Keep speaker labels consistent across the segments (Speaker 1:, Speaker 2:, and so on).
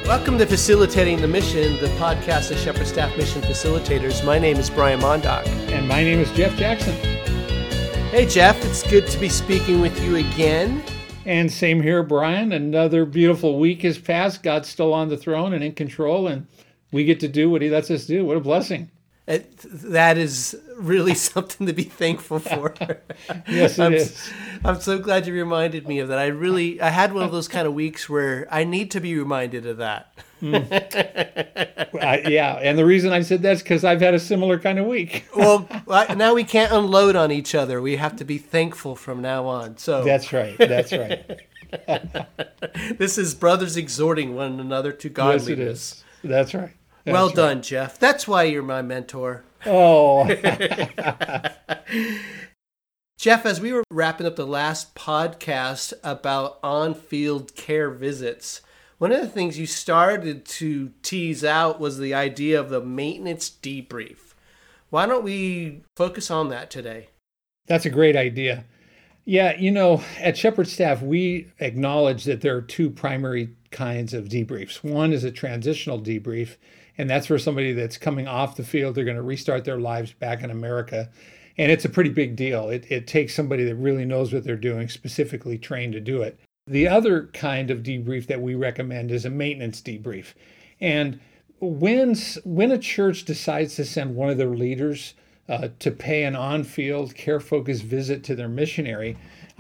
Speaker 1: Welcome to Facilitating the Mission, the podcast of Shepherd Staff Mission Facilitators. My name is Brian Mondock.
Speaker 2: And my name is Jeff Jackson.
Speaker 1: Hey, Jeff. It's good to be speaking with you again.
Speaker 2: And same here, Brian. Another beautiful week has passed. God's still on the throne and in control, and we get to do what he lets us do. What a blessing.
Speaker 1: That is really something to be thankful for.
Speaker 2: Yes, it is.
Speaker 1: I'm so glad you reminded me of that. I had one of those kind of weeks where I need to be reminded of that.
Speaker 2: Yeah, and the reason I said that's because I've had a similar kind of week.
Speaker 1: Well, now we can't unload on each other. We have to be thankful from now on. So
Speaker 2: That's right. That's right.
Speaker 1: This is brothers exhorting one another to godliness.
Speaker 2: Yes, it is. That's right. That's
Speaker 1: Well
Speaker 2: right.
Speaker 1: done, Jeff. That's why you're my mentor.
Speaker 2: Oh,
Speaker 1: Jeff, as we were wrapping up the last podcast about on-field care visits, one of the things you started to tease out was the idea of the maintenance debrief. Why don't we focus on that today?
Speaker 2: that's a great idea. Yeah, at Shepherd Staff, we acknowledge that there are two primary kinds of debriefs. One is a transitional debrief, and that's for somebody that's coming off the field. They're going to restart their lives back in America. And it's a pretty big deal. It takes somebody that really knows what they're doing, specifically trained to do it. The other kind of debrief that we recommend is a maintenance debrief. And when a church decides to send one of their leaders to pay an on-field, care-focused visit to their missionary,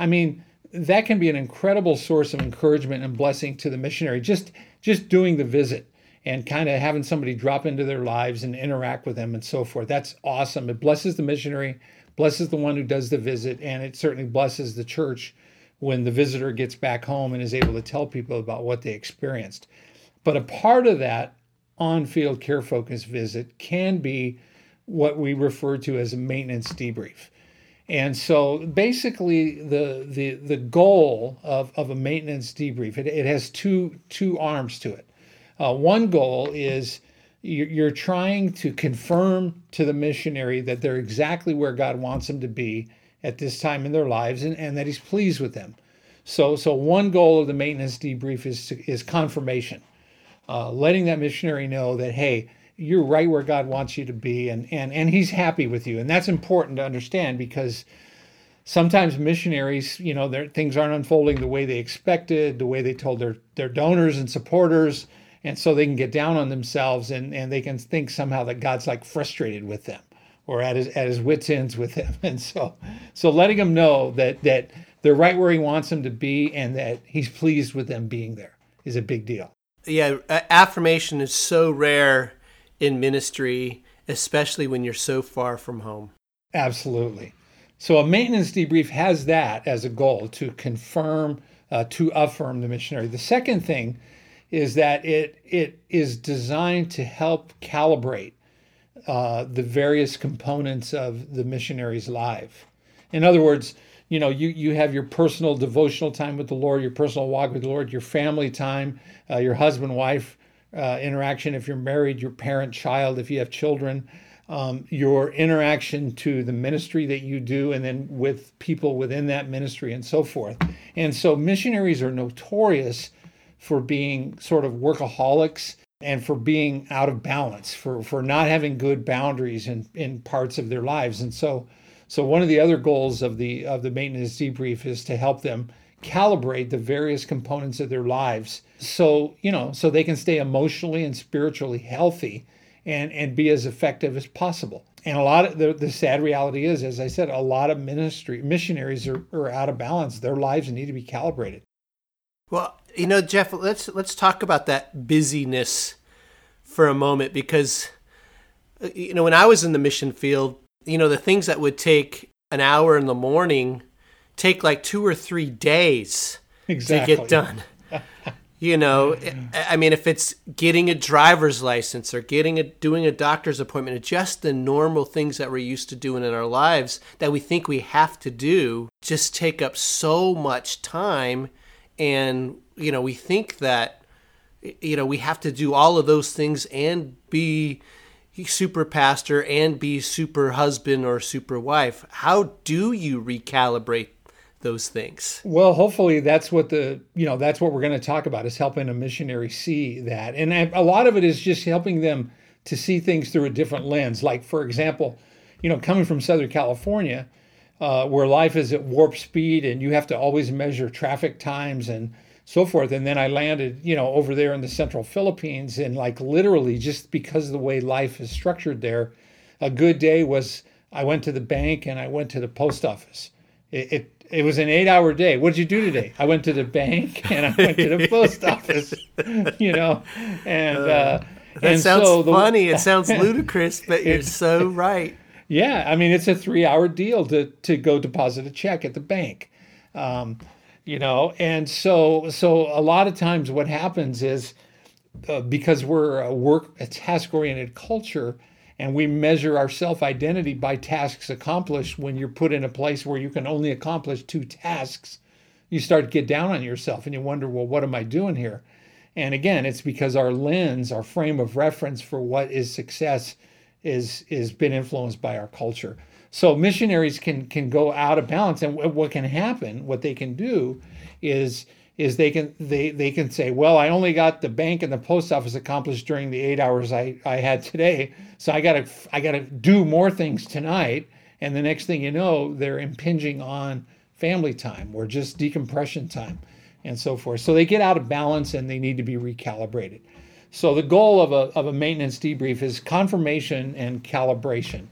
Speaker 2: that can be an incredible source of encouragement and blessing to the missionary, just doing the visit and kind of having somebody drop into their lives and interact with them and so forth. That's awesome. It blesses the missionary, blesses the one who does the visit, and it certainly blesses the church when the visitor gets back home and is able to tell people about what they experienced. But a part of that on-field care-focused visit can be what we refer to as a maintenance debrief. And so basically the goal of a maintenance debrief, it has two arms to it. One goal is you're trying to confirm to the missionary that they're exactly where God wants them to be at this time in their lives and that he's pleased with them. So one goal of the maintenance debrief is confirmation, letting that missionary know that, hey, you're right where God wants you to be and he's happy with you. And that's important to understand because sometimes missionaries, things aren't unfolding the way they expected, the way they told their donors and supporters. And so they can get down on themselves and they can think somehow that God's like frustrated with them or at his wits' ends with them. And so letting them know that they're right where he wants them to be and that he's pleased with them being there is a big deal.
Speaker 1: Yeah, affirmation is so rare in ministry, especially when you're so far from home.
Speaker 2: Absolutely. So a maintenance debrief has that as a goal to confirm, to affirm the missionary. The second thing is that it is designed to help calibrate the various components of the missionary's life. In other words, you have your personal devotional time with the Lord, your personal walk with the Lord, your family time, your husband-wife interaction if you're married, your parent-child if you have children, your interaction to the ministry that you do, and then with people within that ministry and so forth. And so missionaries are notorious for being sort of workaholics and for being out of balance, for not having good boundaries in parts of their lives. And so one of the other goals of the maintenance debrief is to help them calibrate the various components of their lives so they can stay emotionally and spiritually healthy and be as effective as possible. And a lot of the sad reality is, as I said, a lot of missionaries are out of balance. Their lives need to be calibrated.
Speaker 1: Well, Jeff, let's talk about that busyness for a moment because, when I was in the mission field, the things that would take an hour in the morning take like 2 or 3 days
Speaker 2: Exactly.
Speaker 1: to get done. If it's getting a driver's license or doing a doctor's appointment, just the normal things that we're used to doing in our lives that we think we have to do just take up so much time. And, we think that, we have to do all of those things and be super pastor and be super husband or super wife. How do you recalibrate those things.
Speaker 2: Well, hopefully that's what that's what we're going to talk about, is helping a missionary see that. And a lot of it is just helping them to see things through a different lens. Like, for example, coming from Southern California, where life is at warp speed and you have to always measure traffic times and so forth. And then I landed, over there in the central Philippines, and like literally just because of the way life is structured there, a good day was I went to the bank and I went to the post office. It was an 8-hour day. What did you do today? I went to the bank and I went to the post office,
Speaker 1: That sounds funny. It sounds ludicrous, but you're so right.
Speaker 2: Yeah, I mean, it's a 3-hour deal to go deposit a check at the bank, and so a lot of times what happens is because we're a task-oriented culture, and we measure our self-identity by tasks accomplished. When you're put in a place where you can only accomplish 2 tasks, you start to get down on yourself and you wonder, well, what am I doing here? And again, it's because our lens, our frame of reference for what is success is been influenced by our culture. So missionaries can go out of balance, and what can happen, what they can do is they can say, well, I only got the bank and the post office accomplished during the 8 hours I had today, so I gotta do more things tonight. And the next thing you know, they're impinging on family time or just decompression time and so forth. So they get out of balance and they need to be recalibrated. So the goal of a maintenance debrief is confirmation and calibration.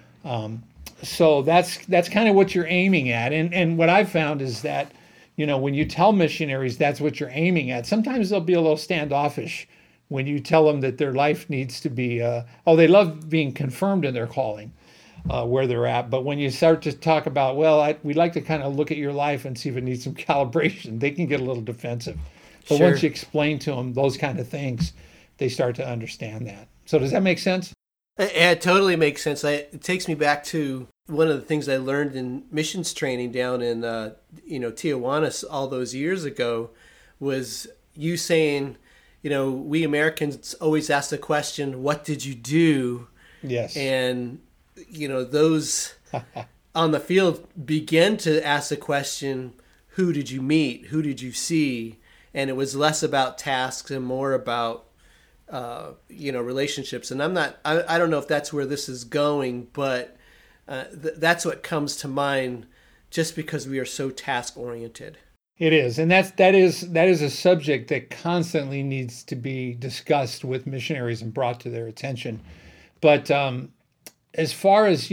Speaker 2: So that's kind of what you're aiming at. And what I've found is that, when you tell missionaries that's what you're aiming at, sometimes they'll be a little standoffish when you tell them that their life needs to be, they love being confirmed in their calling, where they're at. But when you start to talk about, we'd like to kind of look at your life and see if it needs some calibration, they can get a little defensive. But
Speaker 1: Sure.
Speaker 2: Once you explain to them those kind of things, they start to understand that. So does that make sense?
Speaker 1: It totally makes sense. It takes me back to one of the things I learned in missions training down in Tijuana all those years ago, was you saying, we Americans always ask the question, what did you do?
Speaker 2: Yes.
Speaker 1: And those on the field begin to ask the question, who did you meet? Who did you see? And it was less about tasks and more about relationships. And I don't know if that's where this is going, but that's what comes to mind, just because we are so task oriented.
Speaker 2: It is. And that is a subject that constantly needs to be discussed with missionaries and brought to their attention. But as far as,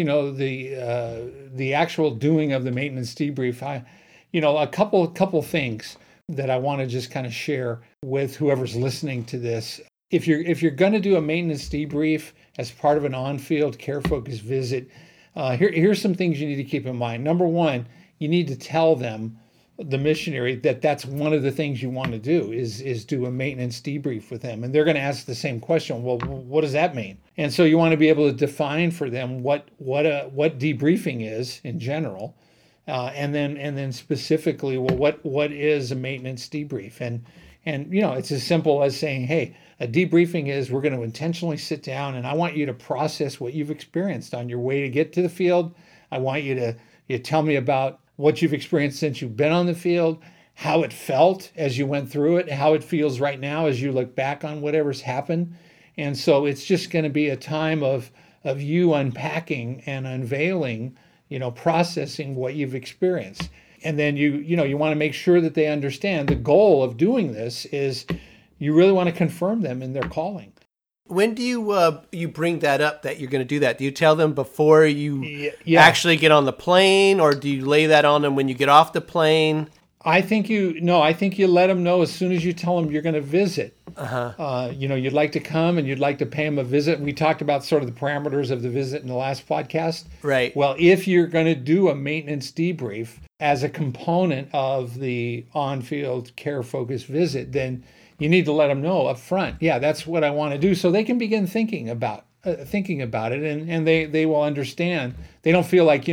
Speaker 2: the actual doing of the maintenance debrief, a couple things that I want to just kind of share with whoever's listening to this. If you're going to do a maintenance debrief as part of an on-field care focused visit, here's some things you need to keep in mind. Number one, you need to tell them, the missionary, that that's one of the things you want to do is do a maintenance debrief with them. And they're going to ask the same question. Well, what does that mean? And so you want to be able to define for them what debriefing is in general, and then specifically, what is a maintenance debrief? And it's as simple as saying, hey, a debriefing is we're going to intentionally sit down and I want you to process what you've experienced on your way to get to the field. I want you to tell me about what you've experienced since you've been on the field, how it felt as you went through it, how it feels right now as you look back on whatever's happened. And so it's just going to be a time of you unpacking and unveiling, processing what you've experienced. And then you want to make sure that they understand the goal of doing this is you really want to confirm them in their calling.
Speaker 1: When do you bring that up, that you're going to do that? Do you tell them before you actually get on the plane, or do you lay that on them when you get off the plane?
Speaker 2: I think you let them know as soon as you tell them you're going to visit. You'd like to come and you'd like to pay them a visit. We talked about sort of the parameters of the visit in the last podcast.
Speaker 1: Right.
Speaker 2: Well, if you're going to do a maintenance debrief as a component of the on-field care-focused visit, then you need to let them know up front, that's what I want to do, so they can begin thinking about it, and they will understand. They don't feel like, you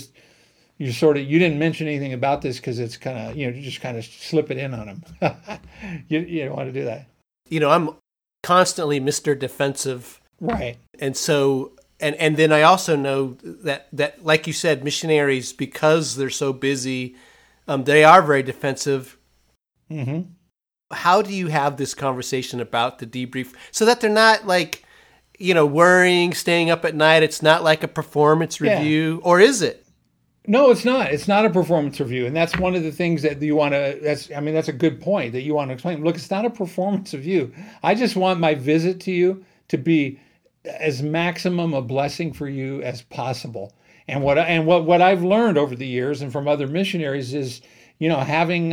Speaker 2: didn't mention anything about this because it's kind of, you just kind of slip it in on them. You don't want to do that.
Speaker 1: I'm constantly Mr. Defensive.
Speaker 2: Right.
Speaker 1: And so, and then I also know that like you said, missionaries, because they're so busy, They are very defensive.
Speaker 2: Mm-hmm.
Speaker 1: How do you have this conversation about the debrief so that they're not like, worrying, staying up at night? It's not like a performance review, or is it?
Speaker 2: No, it's not. It's not a performance review. And that's one of the things that you want to, that's a good point that you want to explain. Look, it's not a performance review. I just want my visit to you to be as maximum a blessing for you as possible. And what I've learned over the years and from other missionaries is, having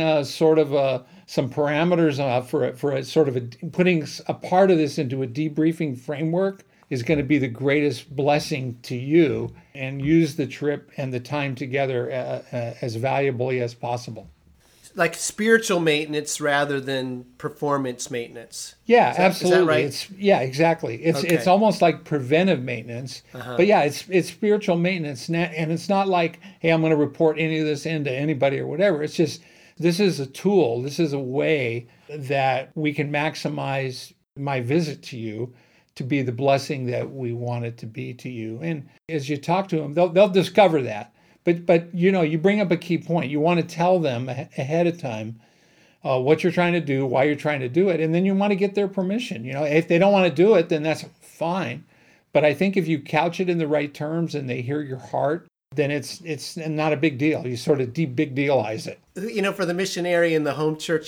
Speaker 2: some parameters for a sort of putting a part of this into a debriefing framework is going to be the greatest blessing to you, and use the trip and the time together as valuably as possible.
Speaker 1: Like spiritual maintenance rather than performance maintenance.
Speaker 2: Yeah, absolutely.
Speaker 1: Is that right?
Speaker 2: Exactly. It's almost like preventive maintenance. But yeah, it's spiritual maintenance, and it's not like, hey, I'm going to report any of this into anybody or whatever. It's just, this is a tool. This is a way that we can maximize my visit to you to be the blessing that we want it to be to you. And as you talk to them, they'll discover that. But you bring up a key point. You want to tell them ahead of time what you're trying to do, why you're trying to do it, and then you want to get their permission. If they don't want to do it, then that's fine. But I think if you couch it in the right terms and they hear your heart, then it's not a big deal. You sort of big dealize it.
Speaker 1: For the missionary in the home church,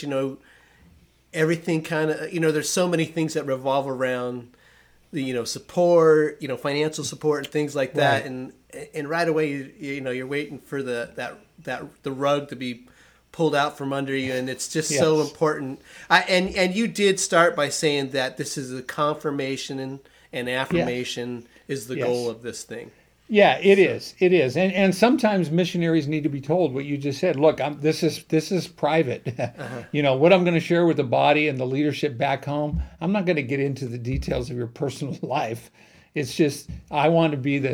Speaker 1: everything kind of, there's so many things that revolve around the support, financial support and things like that,
Speaker 2: right.
Speaker 1: and right away you're waiting for the rug to be pulled out from under you, and it's just so important. And you did start by saying that this is a confirmation and affirmation is the goal of this thing.
Speaker 2: Yeah, it is. And sometimes missionaries need to be told what you just said. Look, this is private. What I'm going to share with the body and the leadership back home, I'm not going to get into the details of your personal life. It's just, I want to be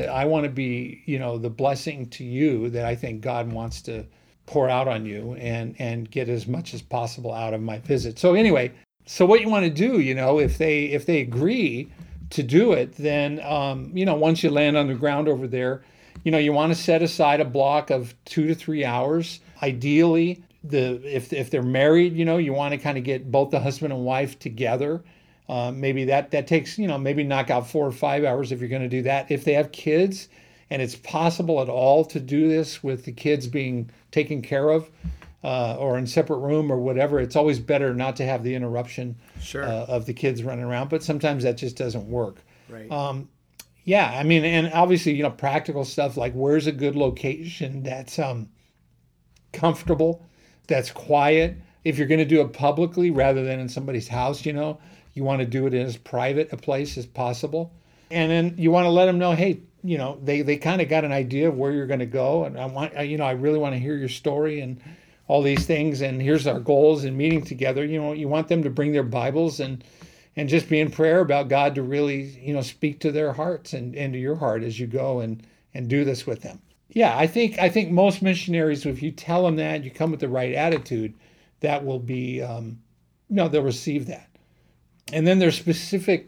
Speaker 2: the blessing to you that I think God wants to pour out on you and get as much as possible out of my visit. So anyway, what you want to do, if they agree to do it, then once you land on the ground over there, you want to set aside a block of 2 to 3 hours. Ideally, if they're married, you want to kind of get both the husband and wife together. Maybe that takes, maybe knock out 4 or 5 hours if you're going to do that. If they have kids and it's possible at all to do this with the kids being taken care of, or in separate room or whatever, it's always better not to have the interruption of the kids running around. But sometimes that just doesn't work.
Speaker 1: Right.
Speaker 2: And obviously, practical stuff like where's a good location that's comfortable, that's quiet. If you're going to do it publicly rather than in somebody's house, you want to do it in as private a place as possible. And then you want to let them know, hey, they kind of got an idea of where you're going to go, and I really want to hear your story and all these things, and here's our goals and meeting together. You want them to bring their Bibles and just be in prayer about God to really, speak to their hearts and to your heart as you go and do this with them. Yeah, I think most missionaries, if you tell them that, you come with the right attitude, that will be, they'll receive that. And then there's specific,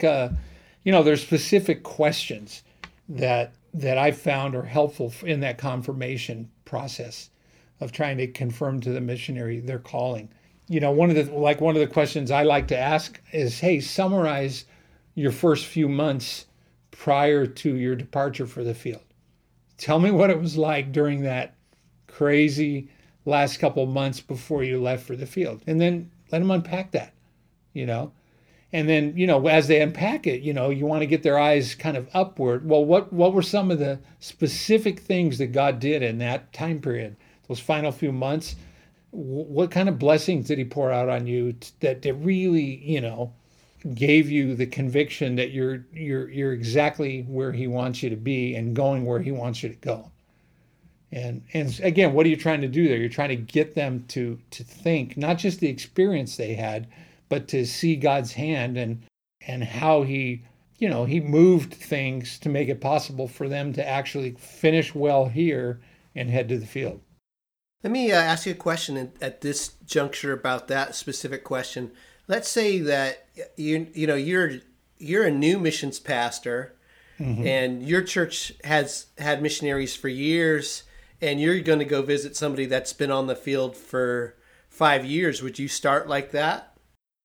Speaker 2: questions that I've found are helpful in that confirmation process of trying to confirm to the missionary their calling. One of the questions I like to ask is, hey, summarize your first few months prior to your departure for the field. Tell me what it was like during that crazy last couple months before you left for the field. And then let them unpack that, And then, as they unpack it, you want to get their eyes kind of upward. Well, what were some of the specific things that God did in that time period? Those final few months, what kind of blessings did he pour out on you that really, gave you the conviction that you're exactly where he wants you to be and going where he wants you to go? And again, what are you trying to do there? You're trying to get them to think, not just the experience they had, but to see God's hand and how he moved things to make it possible for them to actually finish well here and head to the field.
Speaker 1: Let me ask you a question at this juncture about that specific question. Let's say that you're a new missions pastor, and your church has had missionaries for years, and you're going to go visit somebody that's been on the field for 5 years, would you start like that?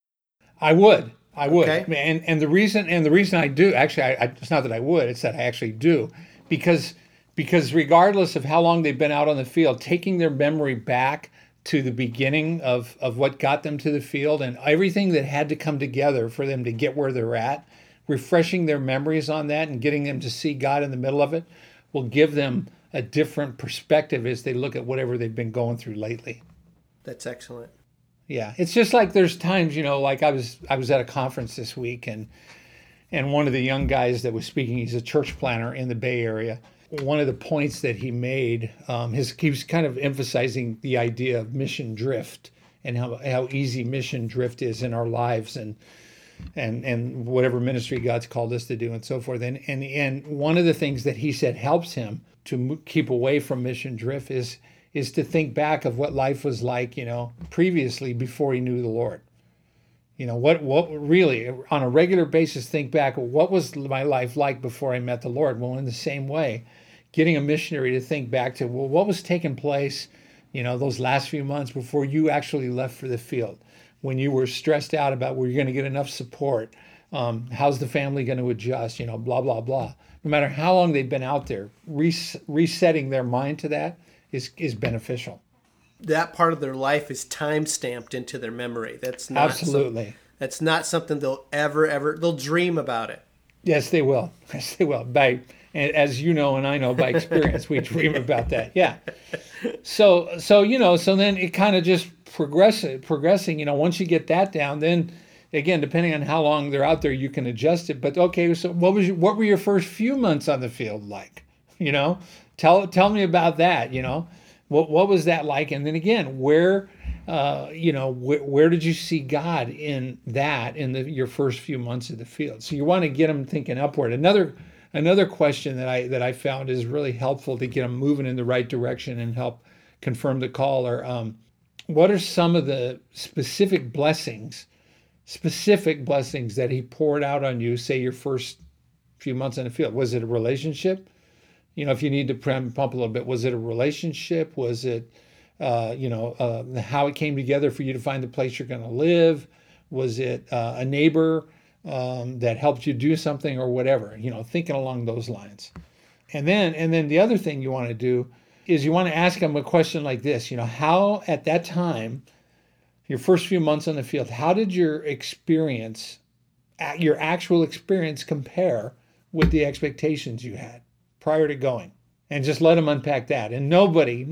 Speaker 2: I would.
Speaker 1: Okay.
Speaker 2: And the reason I do, actually, it's not that I would, it's that I actually do, because regardless of how long they've been out on the field, taking their memory back to the beginning of what got them to the field and everything that had to come together for them to get where they're at, refreshing their memories on that and getting them to see God in the middle of it will give them a different perspective as they look at whatever they've been going through lately.
Speaker 1: That's excellent.
Speaker 2: Yeah, it's just like there's times, like I was at a conference this week, and one of the young guys that was speaking, he's a church planner in the Bay Area. One of the points that he made, he was kind of emphasizing the idea of mission drift and how easy mission drift is in our lives and whatever ministry God's called us to do and so forth. And one of the things that he said helps him to keep away from mission drift is to think back of what life was like, previously before he knew the Lord. What really on a regular basis, think back, what was my life like before I met the Lord? Well, in the same way, getting a missionary to think back to, well, what was taking place, those last few months before you actually left for the field, when you were stressed out about were you going to get enough support? How's the family going to adjust? Blah, blah, blah. No matter how long they've been out there, resetting their mind to that is beneficial.
Speaker 1: That part of their life is time stamped into their memory. That's not
Speaker 2: absolutely.
Speaker 1: That's not something they'll ever they'll dream about it.
Speaker 2: Yes, they will. Yes, they will. As you know, and I know by experience, we dream about that. Yeah. So then it kind of just progressing. Once you get that down, then again, depending on how long they're out there, you can adjust it. But okay, so what were your first few months on the field like? Tell me about that. What was that like? And then again, where did you see God in that your first few months of the field? So you want to get them thinking upward. Another question that I found is really helpful to get them moving in the right direction and help confirm the call are, what are some of the specific blessings that he poured out on you, say your first few months in the field? Was it a relationship? If you need to pump a little bit, was it a relationship? Was it, how it came together for you to find the place you're going to live? Was it a neighbor that helped you do something or whatever? Thinking along those lines. And then the other thing you want to do is you want to ask them a question like this. How at that time, your first few months on the field, how did your actual experience compare with the expectations you had prior to going? And just let them unpack that. And nobody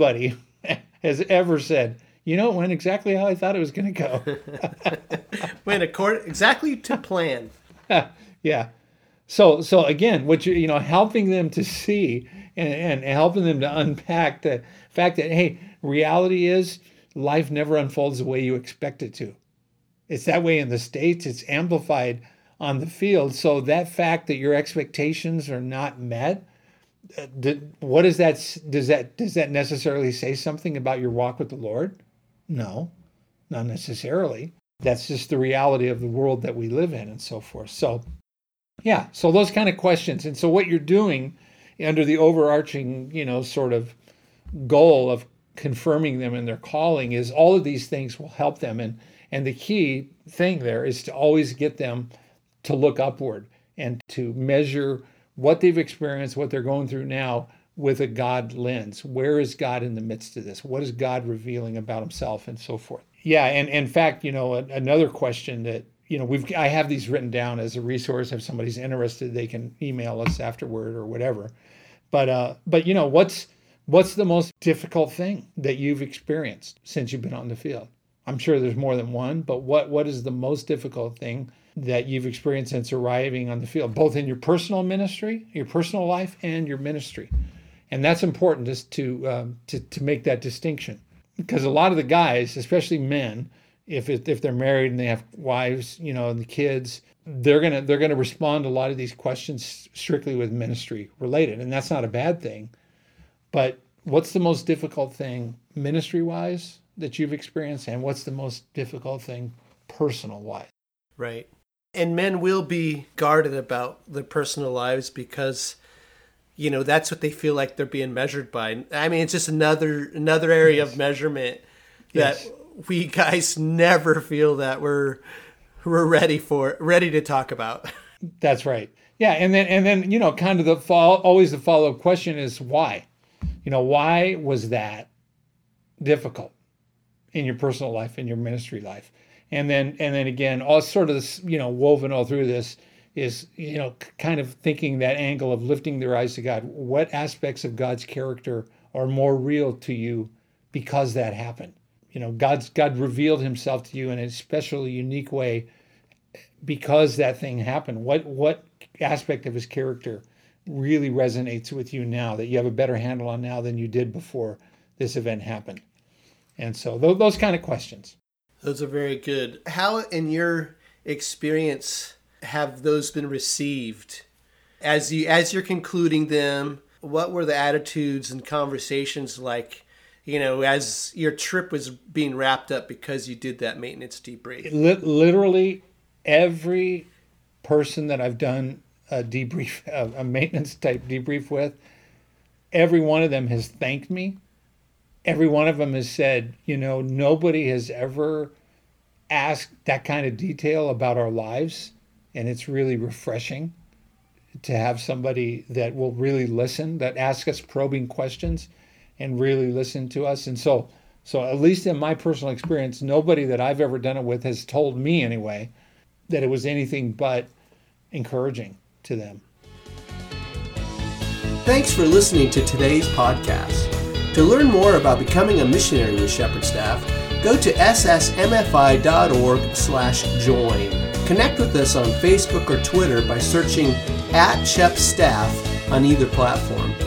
Speaker 2: has ever said, it went exactly how I thought it was going to go.
Speaker 1: Went exactly to plan.
Speaker 2: Yeah. So again, what helping them to see and helping them to unpack the fact that, hey, reality is life never unfolds the way you expect it to. It's that way in the States. It's amplified on the field. So that fact that your expectations are not met, what is that? Does that necessarily say something about your walk with the Lord? No, not necessarily. That's just the reality of the world that we live in and so forth. So, yeah, so those kind of questions. And so what you're doing under the overarching, sort of goal of confirming them in their calling is all of these things will help them. And the key thing there is to always get them to look upward and to measure what they've experienced, what they're going through now with a God lens. Where is God in the midst of this? What is God revealing about himself and so forth? Yeah, and in fact, another question that, I have these written down as a resource. If somebody's interested, they can email us afterward or whatever. But what's the most difficult thing that you've experienced since you've been on the field? I'm sure there's more than one, but what is the most difficult thing that you've experienced since arriving on the field, both in your personal ministry, your personal life, and your ministry? And that's important just to make that distinction, because a lot of the guys, especially men, if they're married and they have wives, and the kids, they're gonna respond to a lot of these questions strictly with ministry related, and that's not a bad thing. But what's the most difficult thing ministry-wise that you've experienced, and what's the most difficult thing personal-wise?
Speaker 1: Right. And men will be guarded about their personal lives because that's what they feel like they're being measured by. I mean, it's just another area of measurement that we guys never feel that we're ready to talk about.
Speaker 2: That's right. Yeah, and then kind of always the follow-up question is why? Why was that difficult in your personal life, in your ministry life? And then again, all sort of this, woven all through this is, kind of thinking that angle of lifting their eyes to God. What aspects of God's character are more real to you because that happened? God revealed himself to you in a special, unique way because that thing happened. What aspect of his character really resonates with you now that you have a better handle on now than you did before this event happened? And so those kind of questions.
Speaker 1: Those are very good. How, in your experience, have those been received? As you're concluding them, what were the attitudes and conversations like, as your trip was being wrapped up because you did that maintenance debrief?
Speaker 2: Literally every person that I've done a debrief, a maintenance type debrief with, every one of them has thanked me. Every one of them has said, nobody has ever asked that kind of detail about our lives. And it's really refreshing to have somebody that will really listen, that asks us probing questions and really listen to us. And so at least in my personal experience, nobody that I've ever done it with has told me anyway that it was anything but encouraging to them.
Speaker 1: Thanks for listening to today's podcast. To learn more about becoming a missionary with Shepherd Staff, go to ssmfi.org/join. Connect with us on Facebook or Twitter by searching @ShepStaff on either platform.